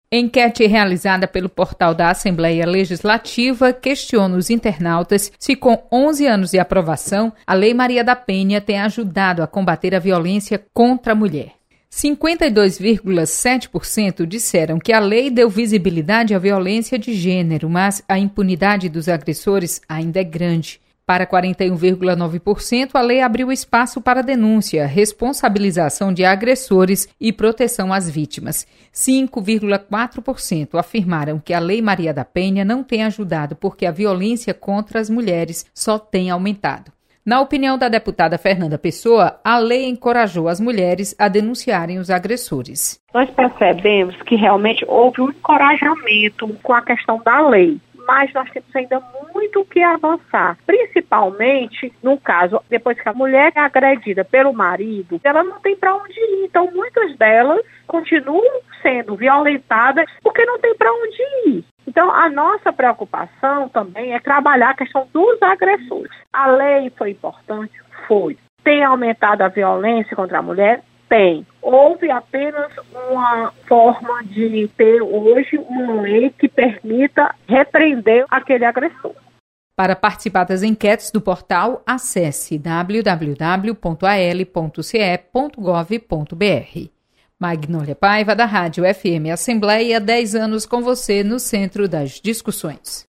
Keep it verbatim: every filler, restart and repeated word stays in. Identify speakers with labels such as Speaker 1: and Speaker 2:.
Speaker 1: Enquete realizada pelo portal da Assembleia Legislativa questiona os internautas se, com onze anos de aprovação, a Lei Maria da Penha tem ajudado a combater a violência contra a mulher. cinquenta e dois vírgula sete por cento disseram que a lei deu visibilidade à violência de gênero, mas a impunidade dos agressores ainda é grande. Para quarenta e um vírgula nove por cento, a lei abriu espaço para denúncia, responsabilização de agressores e proteção às vítimas. cinco vírgula quatro por cento afirmaram que a Lei Maria da Penha não tem ajudado porque a violência contra as mulheres só tem aumentado. Na opinião da deputada Fernanda Pessoa, a lei encorajou as mulheres a denunciarem os agressores.
Speaker 2: Nós percebemos que realmente houve um encorajamento com a questão da lei. Mas nós temos ainda muito o que avançar, principalmente no caso, depois que a mulher é agredida pelo marido, ela não tem para onde ir. Então, muitas delas continuam sendo violentadas porque não tem para onde ir. Então, a nossa preocupação também é trabalhar a questão dos agressores. A lei foi importante? Foi. Tem aumentado a violência contra a mulher? Tem. Houve apenas uma forma de ter hoje uma lei que permita repreender aquele agressor.
Speaker 1: Para participar das enquetes do portal, acesse w w w ponto a l ponto c e ponto gov ponto b r. Magnólia Paiva, da Rádio F M Assembleia, dez anos com você no centro das discussões.